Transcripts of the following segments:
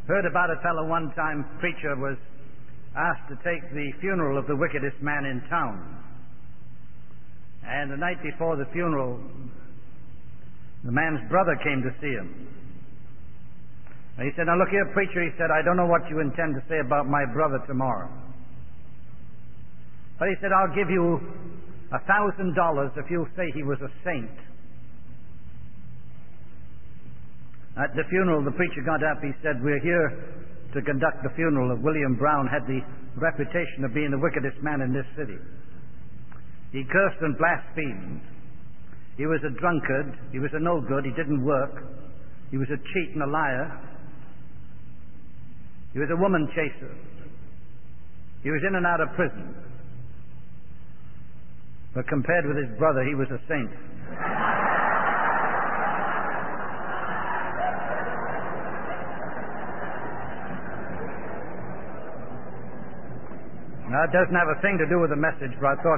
Heard about a fellow one time, preacher was asked to take the funeral of the wickedest man in town. And the night before the funeral, the man's brother came to see him. And he said, "Now look here, preacher," he said, "I don't know what you intend to say about my brother tomorrow. But," he said, "I'll give you $1,000 if you'll say he was a saint." At the funeral, the preacher got up. He said, "We're here to conduct the funeral of William Brown. Had the reputation of being the wickedest man in this city. He cursed and blasphemed. He was a drunkard. He was a no-good. He didn't work. He was a cheat and a liar. He was a woman chaser. He was in and out of prison. But compared with his brother, he was a saint." Now, it doesn't have a thing to do with the message, but I thought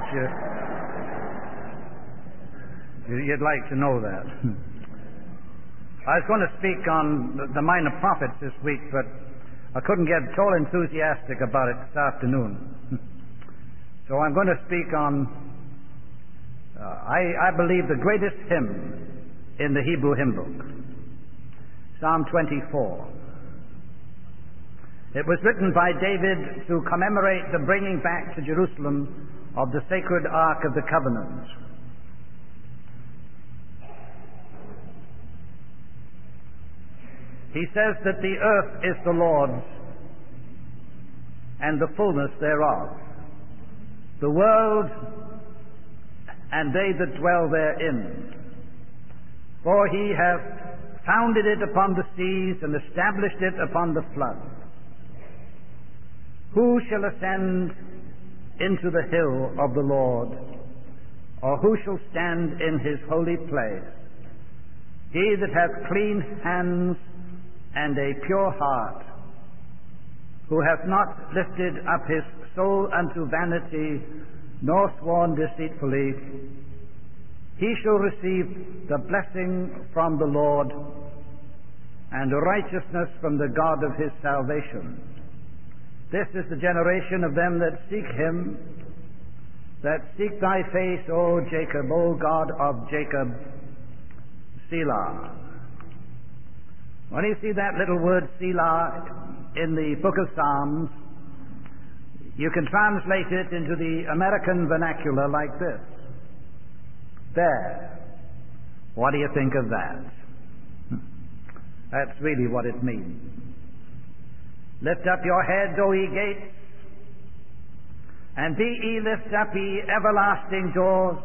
you'd like to know that. I was going to speak on the minor prophets this week, but I couldn't get at all enthusiastic about it this afternoon. So I'm going to speak on, I believe, the greatest hymn in the Hebrew hymn book, Psalm 24. It was written by David to commemorate the bringing back to Jerusalem of the sacred Ark of the Covenant. He says that the earth is the Lord's and the fullness thereof, the world and they that dwell therein. For he hath founded it upon the seas and established it upon the flood. Who shall ascend into the hill of the Lord? Or who shall stand in his holy place? He that hath clean hands and a pure heart, who hath not lifted up his soul unto vanity, nor sworn deceitfully, he shall receive the blessing from the Lord, and righteousness from the God of his salvation. This is the generation of them that seek him, that seek thy face, O Jacob, O God of Jacob, Selah. When you see that little word Selah in the book of Psalms, you can translate it into the American vernacular like this: there. What do you think of that? That's really what it means. Lift up your heads, O ye gates, and be ye lift up, ye everlasting doors,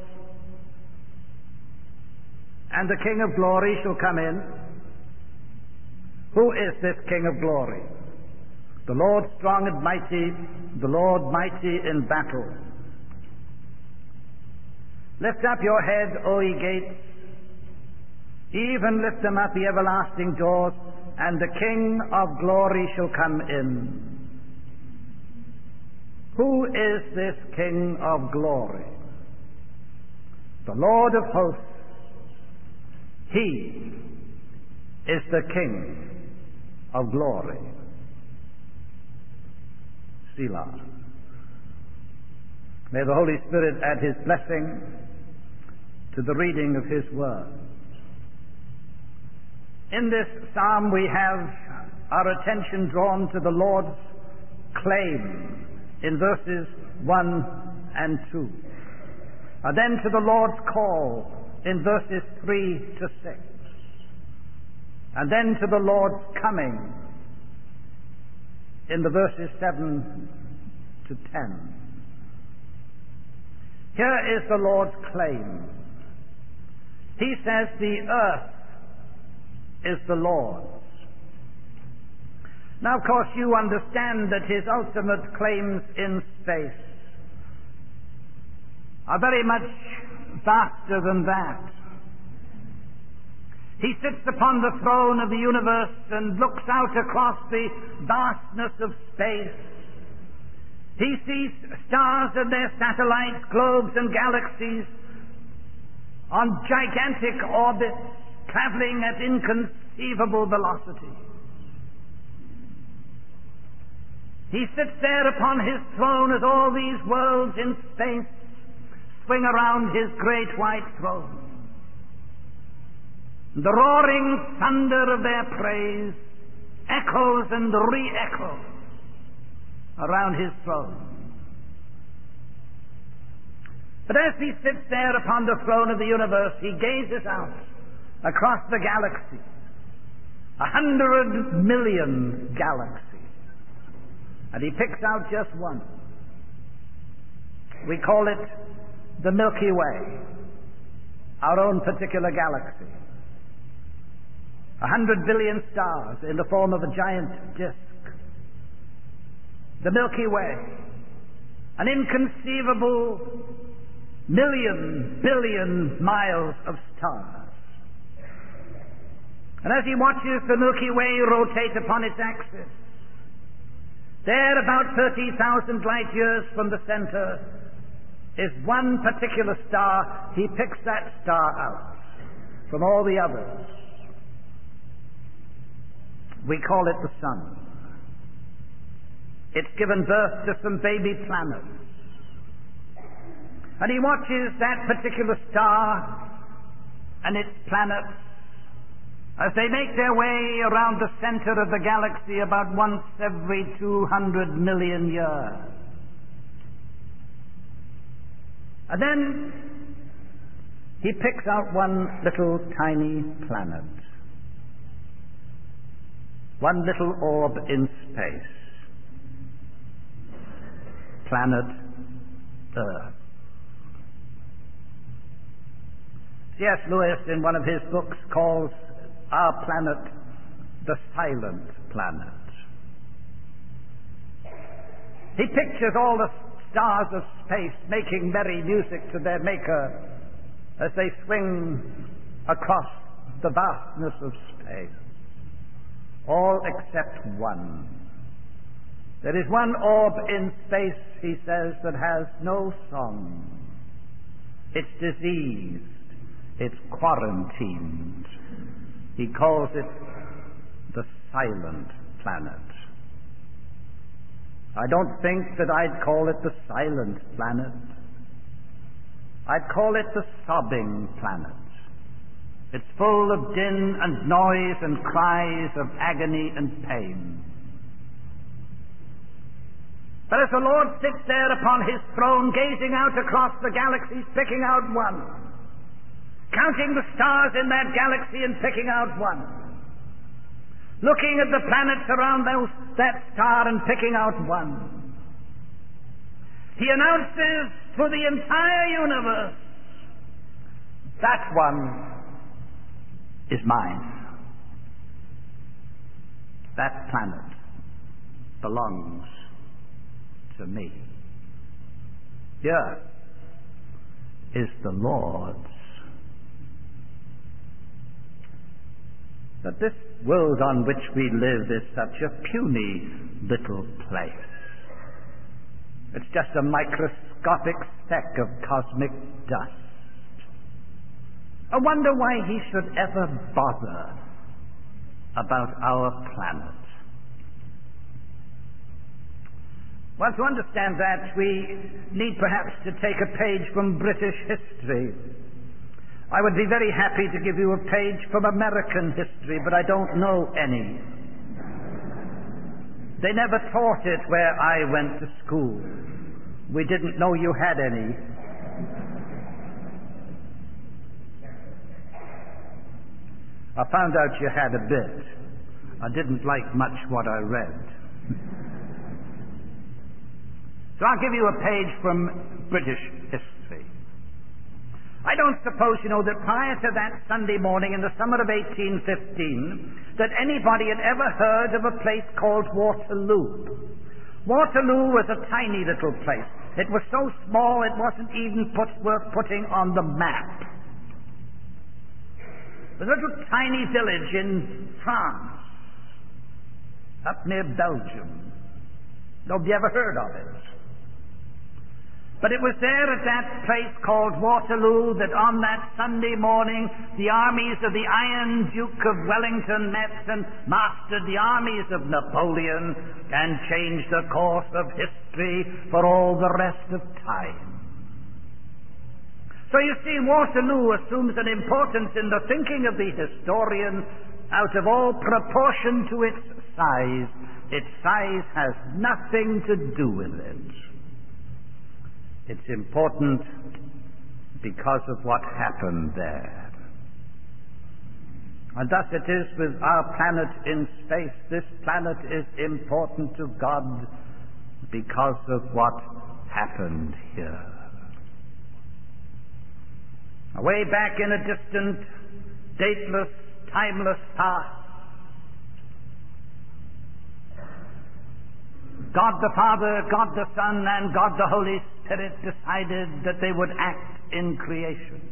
and the King of glory shall come in. Who is this King of glory? The Lord strong and mighty, the Lord mighty in battle. Lift up your head, O ye gates, even lift them up, ye everlasting doors, and the King of glory shall come in. Who is this King of glory? The Lord of hosts. He is the King of glory. Selah. May the Holy Spirit add his blessing to the reading of his word. In this psalm we have our attention drawn to the Lord's claim in verses 1 and 2. And then to the Lord's call in verses 3 to 6. And then to the Lord's coming in the verses 7 to 10. Here is the Lord's claim. He says the earth is the Lord's. Now, of course, you understand that his ultimate claims in space are very much vaster than that. He sits upon the throne of the universe and looks out across the vastness of space. He sees stars and their satellites, globes and galaxies on gigantic orbits, traveling at inconceivable velocity. He sits there upon his throne as all these worlds in space swing around his great white throne. The roaring thunder of their praise echoes and re-echoes around his throne. But as he sits there upon the throne of the universe, he gazes out across the galaxies, 100 million galaxies, and he picks out just one. We call it the Milky Way, our own particular galaxy. 100 billion stars in the form of a giant disk. The Milky Way, an inconceivable billion miles of stars. And as he watches the Milky Way rotate upon its axis, there about 30,000 light years from the center is one particular star. He picks that star out from all the others. We call it the sun. It's given birth to some baby planets. And he watches that particular star and its planets as they make their way around the center of the galaxy about once every 200 million years. And then he picks out one little tiny planet, one little orb in space, planet Earth. C.S. Lewis, in one of his books, calls our planet the silent planet. He pictures all the stars of space making merry music to their maker as they swing across the vastness of space, all except one. There is one orb in space, he says, that has no song. It's diseased. It's quarantined. He calls it the silent planet. I don't think that I'd call it the silent planet. I'd call it the sobbing planet. It's full of din and noise and cries of agony and pain. But as the Lord sits there upon his throne, gazing out across the galaxies, picking out one, counting the stars in that galaxy and picking out one, looking at the planets around that star and picking out one, he announces to the entire universe, that one is mine. That planet belongs to me. The earth is the Lord's. But this world on which we live is such a puny little place. It's just a microscopic speck of cosmic dust. I wonder why he should ever bother about our planet. Well, to understand that, we need perhaps to take a page from British history. I would be very happy to give you a page from American history, but I don't know any. They never taught it where I went to school. We didn't know you had any. I found out you had a bit. I didn't like much what I read. So I'll give you a page from British history. I don't suppose you know that prior to that Sunday morning in the summer of 1815 that anybody had ever heard of a place called Waterloo. Waterloo was a tiny little place. It was so small it wasn't even worth putting on the map. It was a little tiny village in France, up near Belgium. Nobody ever heard of it. But it was there at that place called Waterloo that on that Sunday morning the armies of the Iron Duke of Wellington met and mastered the armies of Napoleon and changed the course of history for all the rest of time. So you see, Waterloo assumes an importance in the thinking of the historian out of all proportion to its size. Its size has nothing to do with it. It's important because of what happened there. And thus it is with our planet in space. This planet is important to God because of what happened here. Way back in a distant, dateless, timeless past, God the Father, God the Son, and God the Holy Spirit decided that they would act in creation.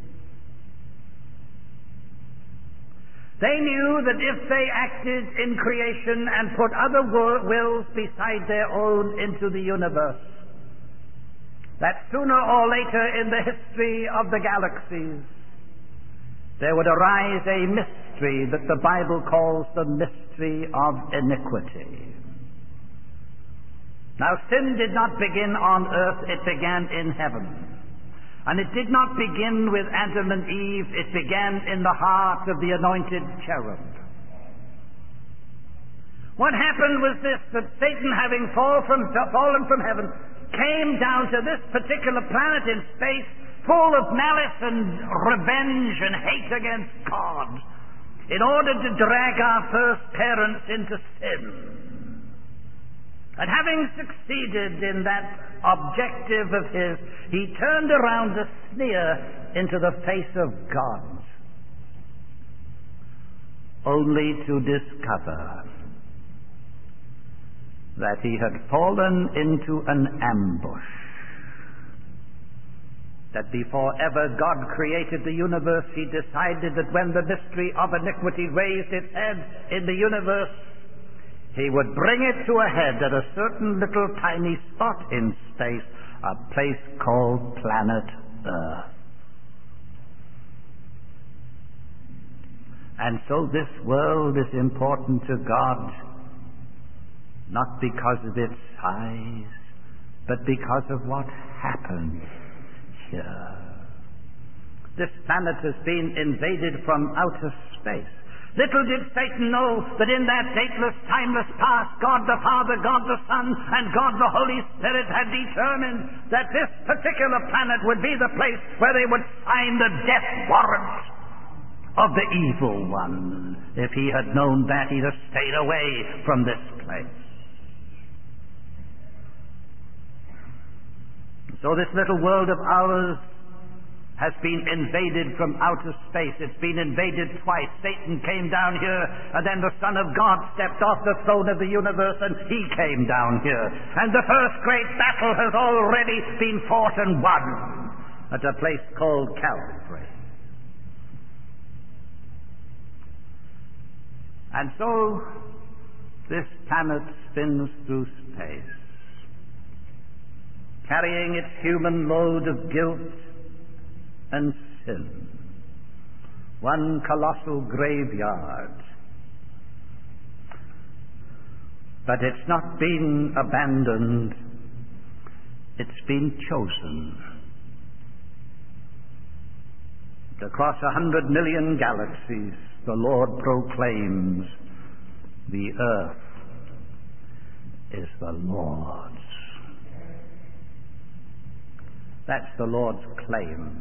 They knew that if they acted in creation and put other wills beside their own into the universe, that sooner or later in the history of the galaxies there would arise a mystery that the Bible calls the mystery of iniquity. Now, sin did not begin on earth, it began in heaven. And it did not begin with Adam and Eve, it began in the heart of the anointed cherub. What happened was this, that Satan, having fallen from heaven, came down to this particular planet in space, full of malice and revenge and hate against God, in order to drag our first parents into sin. And having succeeded in that objective of his, he turned around to sneer into the face of God, only to discover that he had fallen into an ambush. That before ever God created the universe, he decided that when the mystery of iniquity raised its head in the universe, he would bring it to a head at a certain little tiny spot in space, a place called planet Earth. And so this world is important to God, not because of its size, but because of what happened here. This planet has been invaded from outer space. Little did Satan know that in that dateless, timeless past, God the Father, God the Son, and God the Holy Spirit had determined that this particular planet would be the place where they would sign the death warrant of the evil one. If he had known that, he'd have stayed away from this place. So this little world of ours has been invaded from outer space. It's been invaded twice. Satan came down here, and then the Son of God stepped off the throne of the universe, and he came down here. And the first great battle has already been fought and won at a place called Calvary. And so this planet spins through space, carrying its human load of guilt and sin. One colossal graveyard. But it's not been abandoned, it's been chosen. Across 100 million galaxies, the Lord proclaims, the earth is the Lord's. That's the Lord's claim.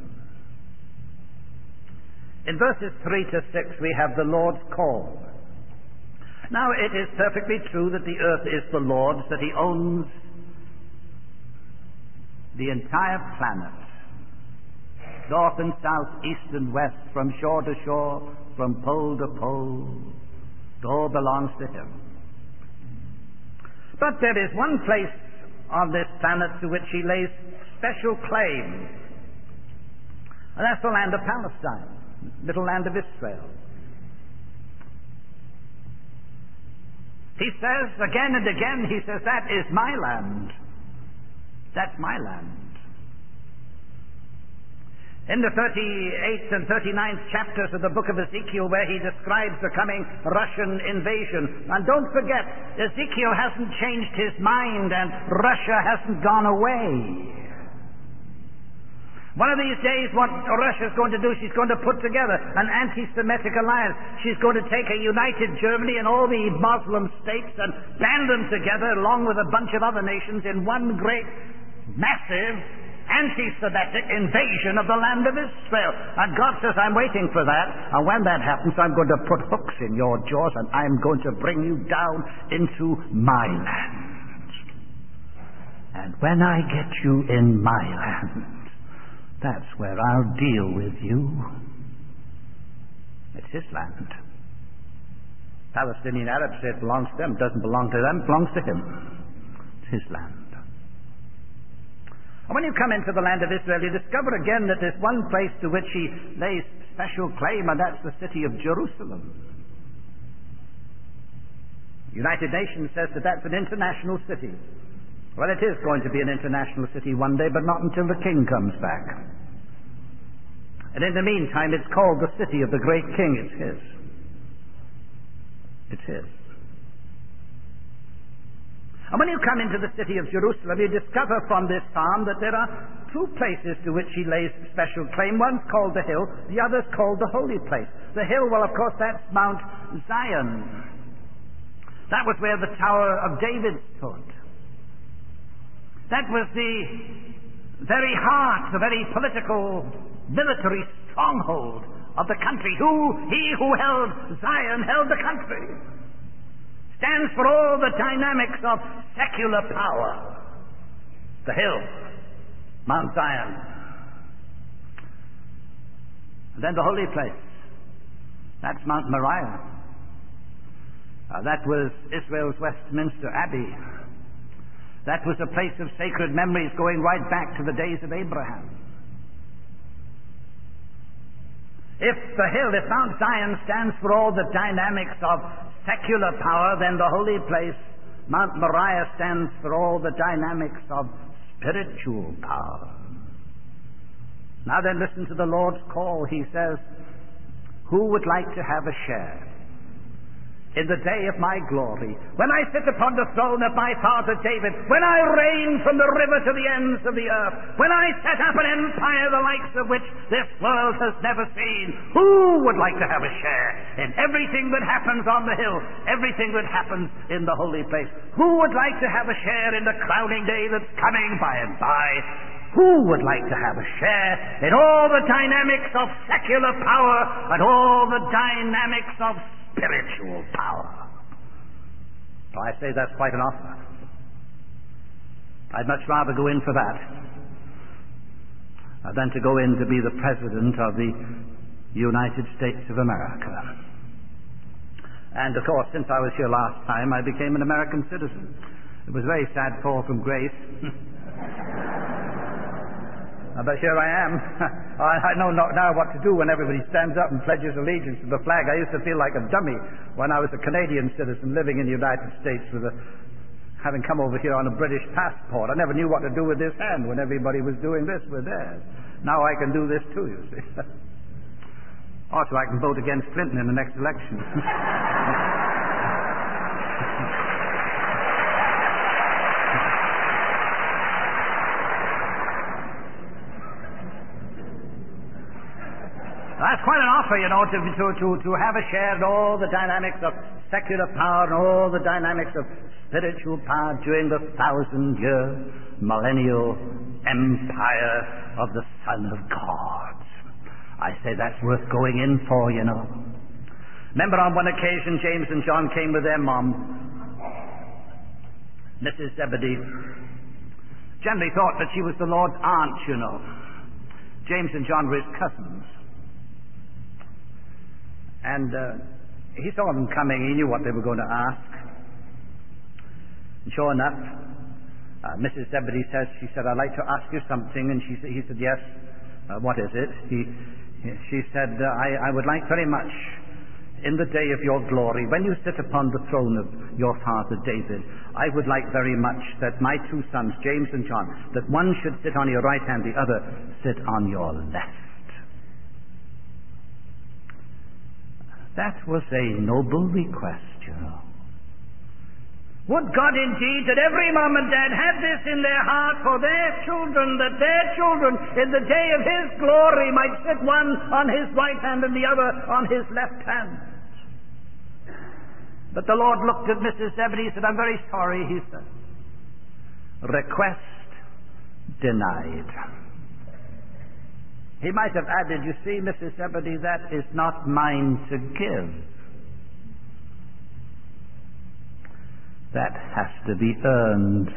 In verses 3 to 6 we have the Lord's call. Now it is perfectly true that the earth is the Lord's, that he owns the entire planet, north and south, east and west, from shore to shore, from pole to pole. It all belongs to him. But there is one place on this planet to which he lays special claim, and that's the land of Palestine, little land of Israel. He says again and again, he says, that is my land. That's my land. In the 38th and 39th chapters of the book of Ezekiel, where he describes the coming Russian invasion. And don't forget, Ezekiel hasn't changed his mind and Russia hasn't gone away. One of these days, what Russia's going to do, she's going to put together an anti-Semitic alliance. She's going to take a united Germany and all the Muslim states and band them together along with a bunch of other nations in one great, massive anti-Semitic invasion of the land of Israel. And God says, I'm waiting for that. And when that happens, I'm going to put hooks in your jaws and I'm going to bring you down into my land. And when I get you in my land, that's where I'll deal with you. It's his land. Palestinian Arabs say it belongs to them. It doesn't belong to them. It belongs to him. It's his land. And when you come into the land of Israel, you discover again that there's one place to which he lays special claim, and that's the city of Jerusalem. The United Nations says that that's an international city. Well, it is going to be an international city one day, but not until the king comes back. And in the meantime, it's called the city of the great king. It's his. It's his. And when you come into the city of Jerusalem, you discover from this psalm that there are two places to which he lays special claim. One's called the hill, the other's called the holy place. The hill, well, of course, that's Mount Zion. That was where the Tower of David stood. That was the very heart, the very political, military stronghold of the country. He who held Zion held the country. Stands for all the dynamics of secular power. The hill, Mount Zion. And then the holy place. That's Mount Moriah. That was Israel's Westminster Abbey. That was a place of sacred memories going right back to the days of Abraham. If Mount Zion stands for all the dynamics of secular power, then the holy place, Mount Moriah, stands for all the dynamics of spiritual power. Now then, listen to the Lord's call. He says, who would like to have a share in the day of my glory, when I sit upon the throne of my father David, when I reign from the river to the ends of the earth, when I set up an empire the likes of which this world has never seen? Who would like to have a share in everything that happens on the hill, everything that happens in the holy place? Who would like to have a share in the crowning day that's coming by and by? Who would like to have a share in all the dynamics of secular power and all the dynamics of spiritual power? So I say that's quite an offer. I'd much rather go in for that than to go in to be the President of the United States of America. And of course, since I was here last time, I became an American citizen. It was a very sad fall from grace. But here I am. I know now what to do when everybody stands up and pledges allegiance to the flag. I used to feel like a dummy when I was a Canadian citizen living in the United States having come over here on a British passport. I never knew what to do with this hand when everybody was doing this with theirs. Now I can do this too, you see. Also, I can vote against Clinton in the next election. That's quite an offer, you know, to have a share in all the dynamics of secular power and all the dynamics of spiritual power during the 1,000-year millennial empire of the Son of God. I say that's worth going in for, you know. Remember on one occasion James and John came with their mom, Mrs. Zebedee. Generally thought that she was the Lord's aunt, you know. James and John were his cousins. And he saw them coming. He knew what they were going to ask. And sure enough, Mrs. Zebedee she said, I'd like to ask you something. And he said, yes. What is it? She said, I would like very much, in the day of your glory, when you sit upon the throne of your father David, I would like very much that my two sons, James and John, that one should sit on your right hand, the other sit on your left. That was a noble request, you know. Would God indeed that every mom and dad had this in their heart for their children, that their children in the day of His glory might sit one on His right hand and the other on His left hand. But the Lord looked at Mrs. Zebedee and said, "I'm very sorry," He said. "Request denied." He might have added, "You see, Mrs. Zebedee, that is not mine to give. That has to be earned."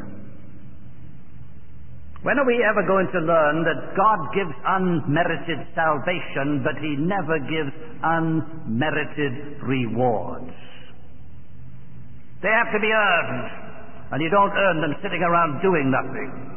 When are we ever going to learn that God gives unmerited salvation, but He never gives unmerited rewards? They have to be earned, and you don't earn them sitting around doing nothing.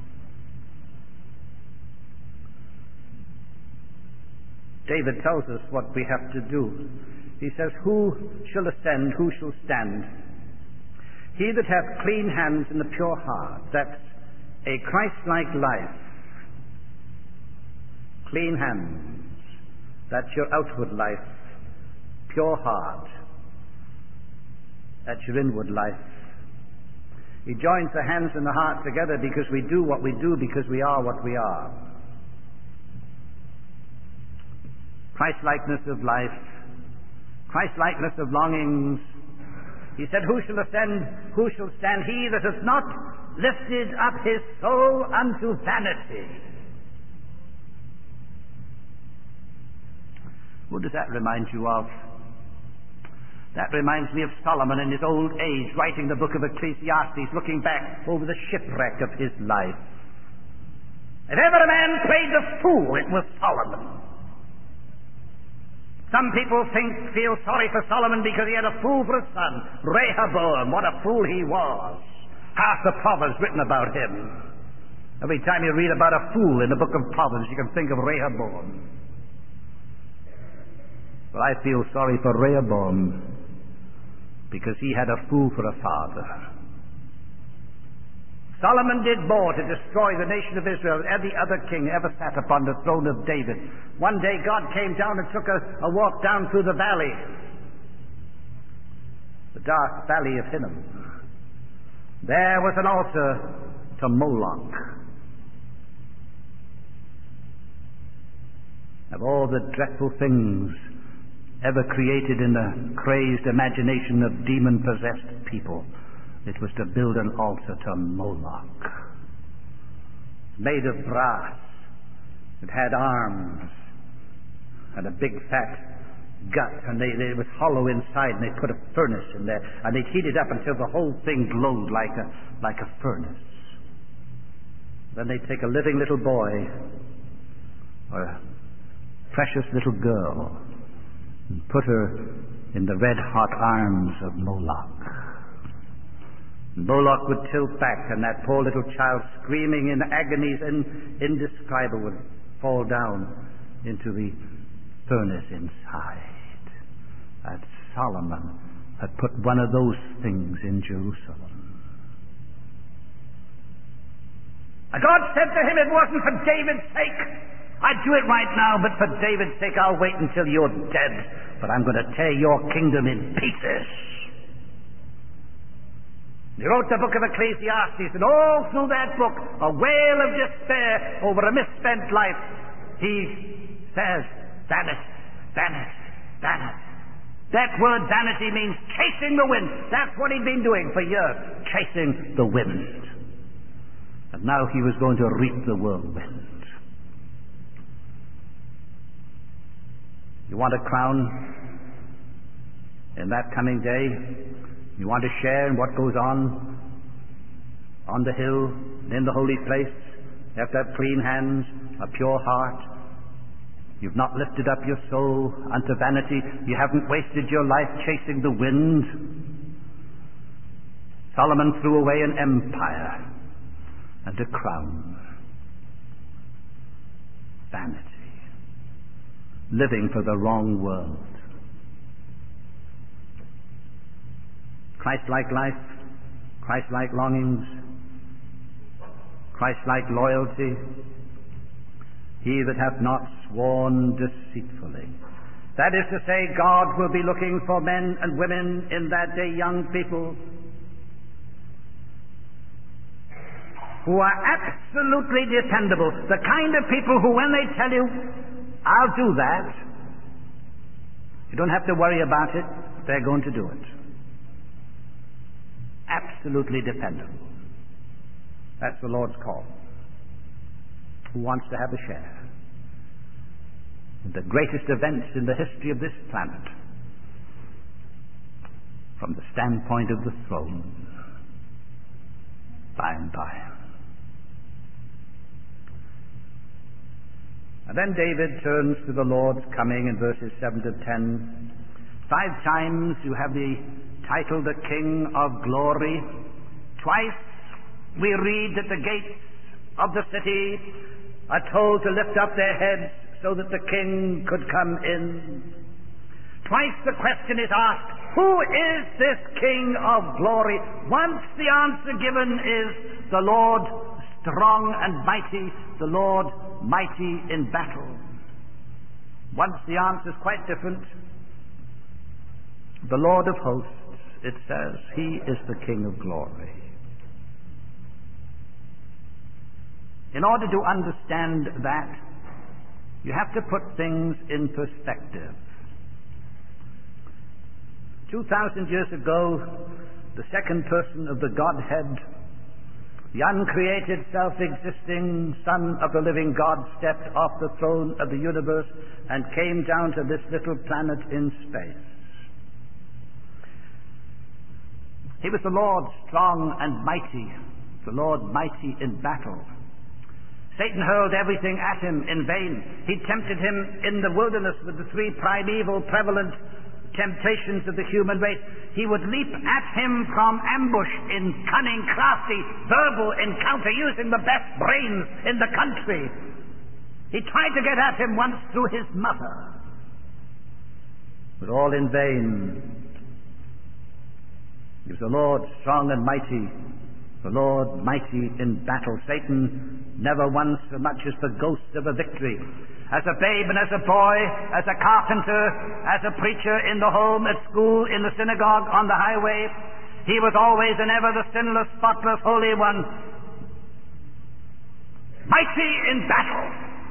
David tells us what we have to do. He says, "Who shall ascend? Who shall stand? He that hath clean hands and a pure heart." That's a Christ-like life. Clean hands. That's your outward life. Pure heart. That's your inward life. He joins the hands and the heart together because we do what we do because we are what we are. Christ-likeness of life. Christ-likeness of longings. He said, "Who shall ascend? Who shall stand? He that hath not lifted up his soul unto vanity." Who does that remind you of? That reminds me of Solomon in his old age, writing the book of Ecclesiastes, looking back over the shipwreck of his life. If ever a man played the fool, it was Solomon. Some people feel sorry for Solomon because he had a fool for a son. Rehoboam, what a fool he was. Half the Proverbs written about him. Every time you read about a fool in the book of Proverbs, you can think of Rehoboam. But I feel sorry for Rehoboam because he had a fool for a father. Solomon did more to destroy the nation of Israel than any other king ever sat upon the throne of David. One day God came down and took a walk down through the valley, the dark valley of Hinnom. There was an altar to Moloch. Of all the dreadful things ever created in the crazed imagination of demon-possessed people, it was to build an altar to Moloch, made of brass. It had arms and a big fat gut, and it was hollow inside, and they put a furnace in there, and they'd heat it up until the whole thing glowed like a furnace. Then they'd take a living little boy or a precious little girl and put her in the red-hot arms of Moloch. Moloch would tilt back, and that poor little child, screaming in agonies indescribable, would fall down into the furnace inside. That Solomon had put one of those things in Jerusalem. And God said to him, "It wasn't for David's sake. I'd do it right now, but for David's sake I'll wait until you're dead. But I'm going to tear your kingdom in pieces." He wrote the book of Ecclesiastes, and all through that book, a wail of despair over a misspent life. He says, vanity, vanity, vanity. That word vanity means chasing the wind. That's what he'd been doing for years, chasing the wind. And now he was going to reap the whirlwind. You want a crown in that coming day? You want to share in what goes on the hill and in the holy place? You have to have clean hands, a pure heart. You've not lifted up your soul unto vanity. You haven't wasted your life chasing the wind. Solomon threw away an empire and a crown. Vanity. Living for the wrong world. Christ-like life, Christ-like longings, Christ-like loyalty. He that hath not sworn deceitfully. That is to say, God will be looking for men and women in that day, young people, who are absolutely dependable. The kind of people who, when they tell you, I'll do that, you don't have to worry about it, they're going to do it. Absolutely dependable. That's the Lord's call. Who wants to have a share in the greatest events in the history of this planet, from the standpoint of the throne, by and by. And then David turns to the Lord's coming in verses 7 to 10. 5 times you have the title, the King of Glory. Twice we read that the gates of the city are told to lift up their heads so that the King could come in. Twice the question is asked, who is this King of Glory? Once the answer given is the Lord strong and mighty, the Lord mighty in battle. Once the answer is quite different. The Lord of hosts, it says, he is the King of glory. In order to understand that, you have to put things in perspective. 2,000 years ago, the second person of the Godhead, the uncreated, self-existing Son of the living God, stepped off the throne of the universe and came down to this little planet in space. He was the Lord strong and mighty, the Lord mighty in battle. Satan hurled everything at him in vain. He tempted him in the wilderness with the 3 primeval prevalent temptations of the human race. He would leap at him from ambush in cunning, crafty, verbal encounter, using the best brains in the country. He tried to get at him once through his mother, but all in vain. He was the Lord strong and mighty, the Lord mighty in battle. Satan never once so much as the ghost of a victory. As a babe and as a boy, as a carpenter, as a preacher in the home, at school, in the synagogue, on the highway, he was always and ever the sinless, spotless, holy one, mighty in battle.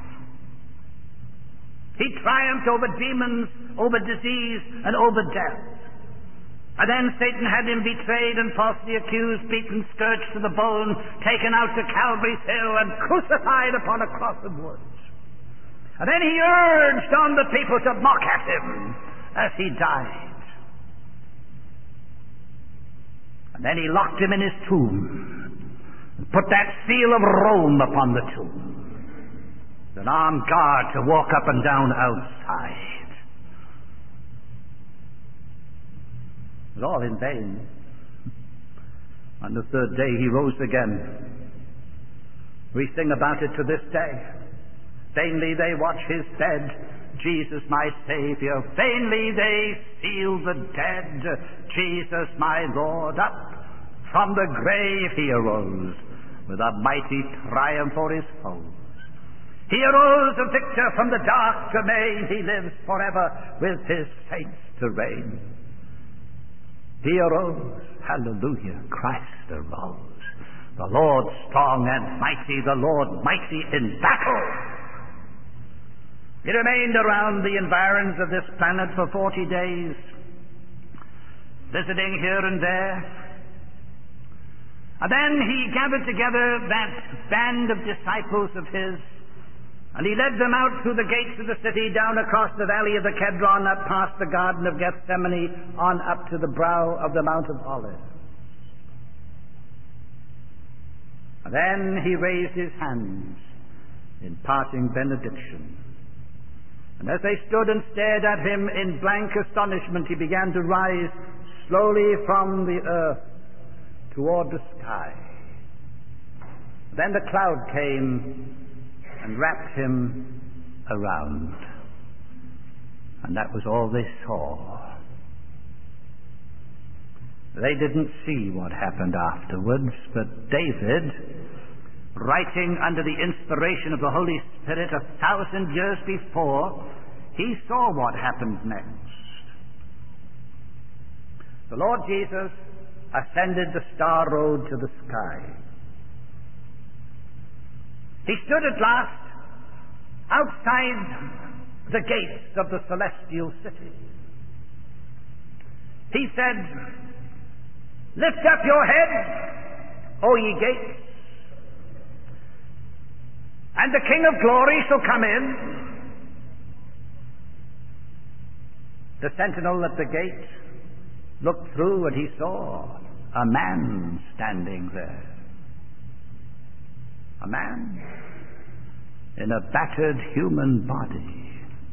He triumphed over demons, over disease, and over death. And then Satan had him betrayed and falsely accused, beaten, scourged to the bone, taken out to Calvary's hill and crucified upon a cross of wood. And then he urged on the people to mock at him as he died. And then he locked him in his tomb and put that seal of Rome upon the tomb, an armed guard to walk up and down outside. It was all in vain. On the 3rd day he rose again. We sing about it to this day. Vainly they watch his bed, Jesus my Savior. Vainly they seal the dead, Jesus my Lord. Up from the grave he arose, with a mighty triumph for his foes. He arose a victor from the dark domain. He lives forever with his saints to reign. He arose, hallelujah, Christ arose. The Lord strong and mighty, the Lord mighty in battle. He remained around the environs of this planet for 40 days, visiting here and there. And then he gathered together that band of disciples of his, and he led them out through the gates of the city, down across the valley of the Kedron, up past the Garden of Gethsemane, on up to the brow of the Mount of Olives. And then he raised his hands in parting benediction. And as they stood and stared at him in blank astonishment, he began to rise slowly from the earth toward the sky. Then the cloud came and wrapped him around. And that was all they saw. They didn't see what happened afterwards, but David, writing under the inspiration of the Holy Spirit 1,000 years before, he saw what happened next. The Lord Jesus ascended the star road to the sky. He stood at last outside the gates of the celestial city. He said, "Lift up your heads, O ye gates, and the King of glory shall come in." The sentinel at the gate looked through, and he saw a man standing there. A man in a battered human body.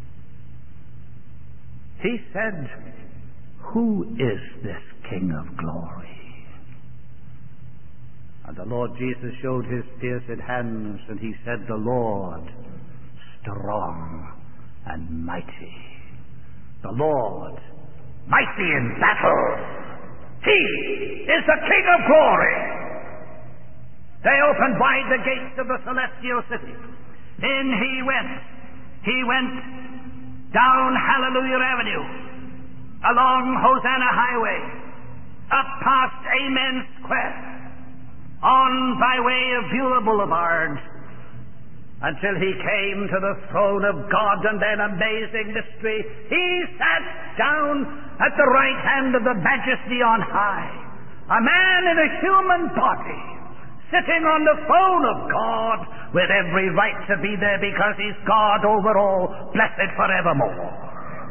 He said, "Who is this King of glory?" And the Lord Jesus showed his pierced hands, and he said, "The Lord, strong and mighty. The Lord, mighty in battle. He is the King of glory." They opened wide the gates of the celestial city. In he went. He went down Hallelujah Avenue, along Hosanna Highway, up past Amen Square, on by way of Beulah Boulevard, until he came to the throne of God. And then, amazing mystery, he sat down at the right hand of the Majesty on high. A man in a human body, sitting on the throne of God, with every right to be there because he's God over all, blessed forevermore.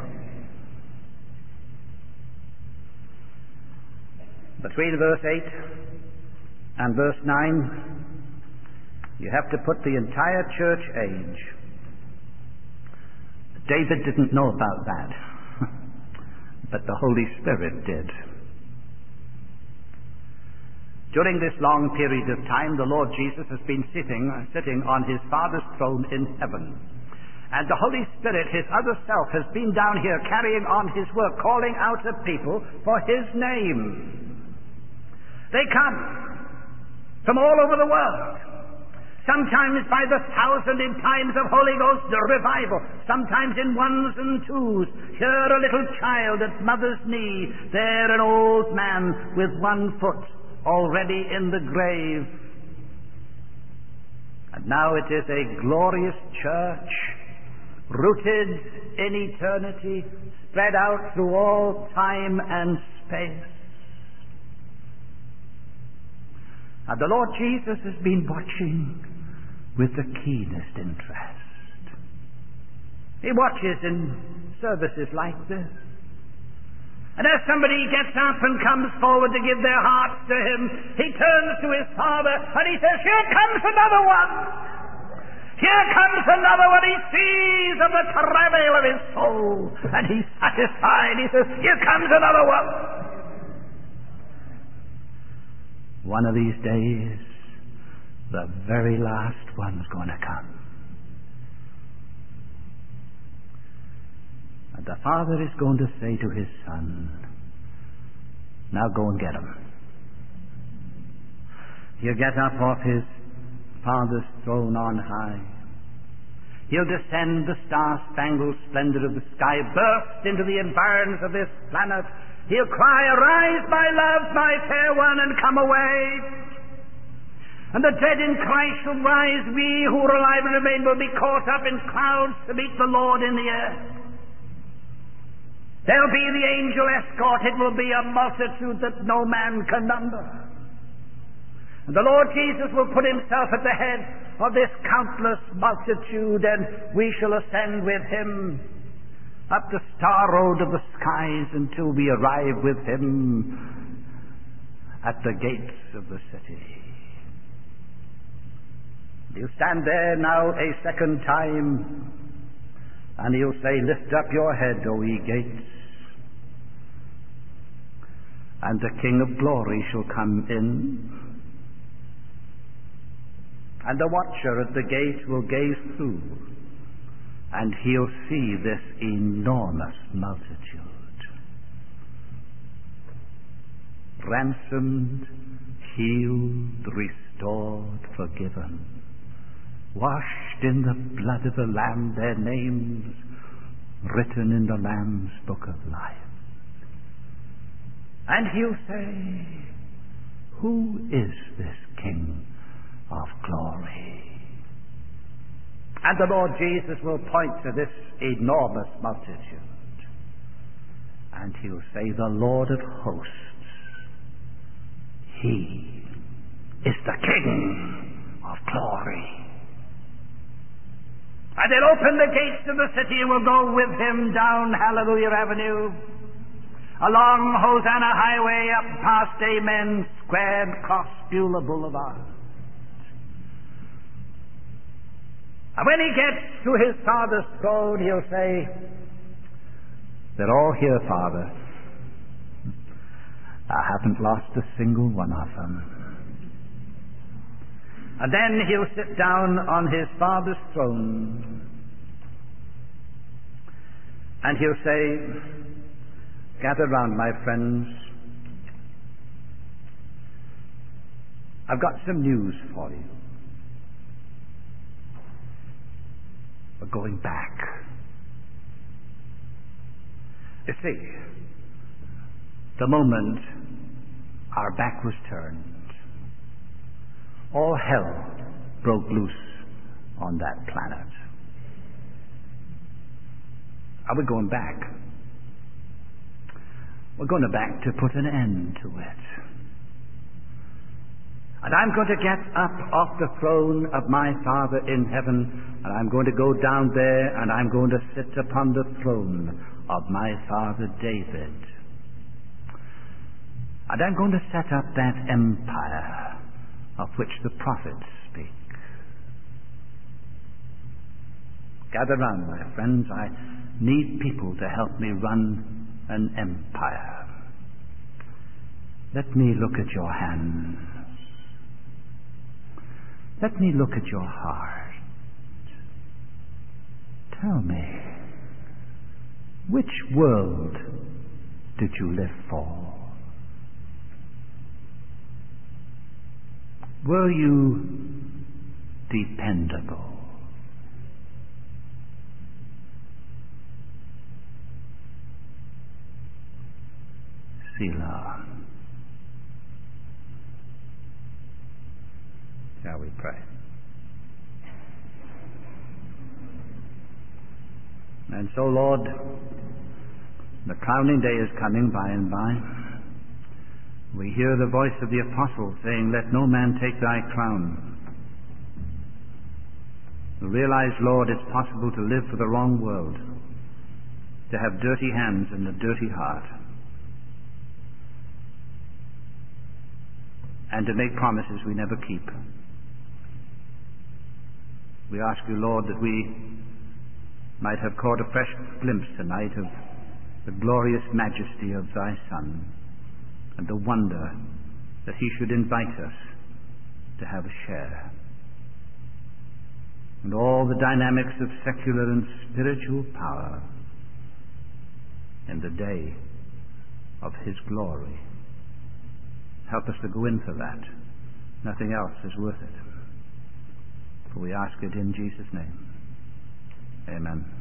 Between verse 8 and verse 9, you have to put the entire church age. David didn't know about that, but the Holy Spirit did. During this long period of time, the Lord Jesus has been sitting on his Father's throne in heaven. And the Holy Spirit, his other self, has been down here carrying on his work, calling out to people for his name. They come from all over the world. Sometimes by the thousand in times of Holy Ghost revival, sometimes in ones and twos. Here a little child at mother's knee, there an old man with one foot already in the grave. And now it is a glorious church, rooted in eternity, spread out through all time and space. And the Lord Jesus has been watching with the keenest interest. He watches in services like this. And as somebody gets up and comes forward to give their hearts to him, he turns to his Father and he says, "Here comes another one. Here comes another one." He sees of the travail of his soul, and he's satisfied. He says, "Here comes another one." One of these days, the very last one's going to come. And the Father is going to say to his Son, "Now go and get him." He'll get up off his Father's throne on high. He'll descend the star-spangled splendor of the sky, burst into the environs of this planet. He'll cry, "Arise, my love, my fair one, and come away." And the dead in Christ shall rise. We who are alive and remain will be caught up in clouds to meet the Lord in the air. There'll be the angel escort. It will be a multitude that no man can number. And the Lord Jesus will put himself at the head of this countless multitude, and we shall ascend with him up the star road of the skies until we arrive with him at the gates of the city. He'll stand there now a second time, and he'll say, "Lift up your head, O ye gates, and the King of glory shall come in." And the watcher at the gate will gaze through, and he'll see this enormous multitude. Ransomed, healed, restored, forgiven, washed in the blood of the Lamb, their names written in the Lamb's book of life. And he'll say, who is this King of glory? And the Lord Jesus will point to this enormous multitude, and he'll say, the Lord of hosts, he is the King of glory. And they'll open the gates of the city and will go with him down Hallelujah Avenue, along Hosanna Highway, up past Amen Square, across Beulah Boulevard. And when he gets to his Father's throne, he'll say, they're all here, Father. I haven't lost a single one of them. And then he'll sit down on his Father's throne, and he'll say, gather round, my friends. I've got some news for you. We're going back. You see, the moment our back was turned, all hell broke loose on that planet. Are we going back? We're going back to put an end to it. And I'm going to get up off the throne of my Father in heaven, and I'm going to go down there, and I'm going to sit upon the throne of my father David. And I'm going to set up that empire of which the prophets speak. Gather round, my friends. I need people to help me run an empire. Let me look at your hands. Let me look at your heart. Tell me, which world did you live for? Were you dependable? Selah. Shall we pray? And so, Lord, the crowning day is coming by and by. We hear the voice of the apostle saying, let no man take thy crown. We realize, Lord, it's possible to live for the wrong world, to have dirty hands and a dirty heart, and to make promises we never keep. We ask you, Lord, that we might have caught a fresh glimpse tonight of the glorious majesty of thy Son, and the wonder that he should invite us to have a share. And all the dynamics of secular and spiritual power in the day of his glory. Help us to go in for that. Nothing else is worth it. For we ask it in Jesus' name. Amen.